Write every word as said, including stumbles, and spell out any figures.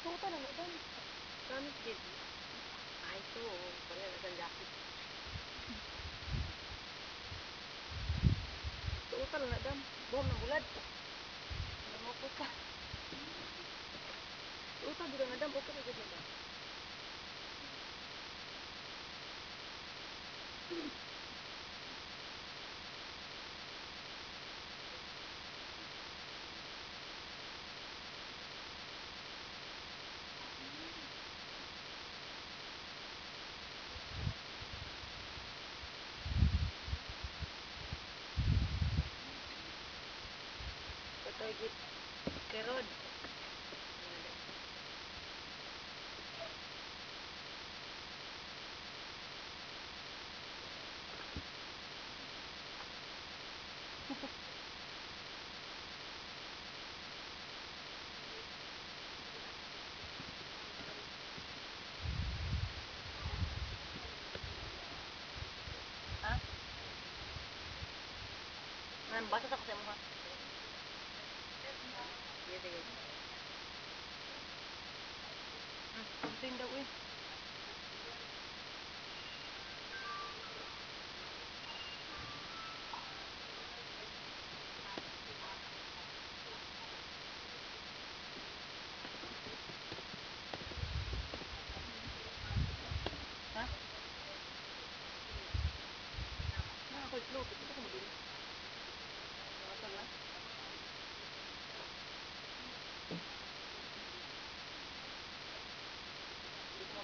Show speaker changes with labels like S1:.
S1: Suta na dan.
S2: Gamit din. Ay, ito. Pala, isang jacket. Suta lang na dam. Buham ng bulad. Ano mo po ka? Suta din na dam. Okay na dyan na dam. Patagit. Kerod. Ha? Ngayon, basa sa kasi mo ha? Sige, sige. Hmm, kunting daw eh.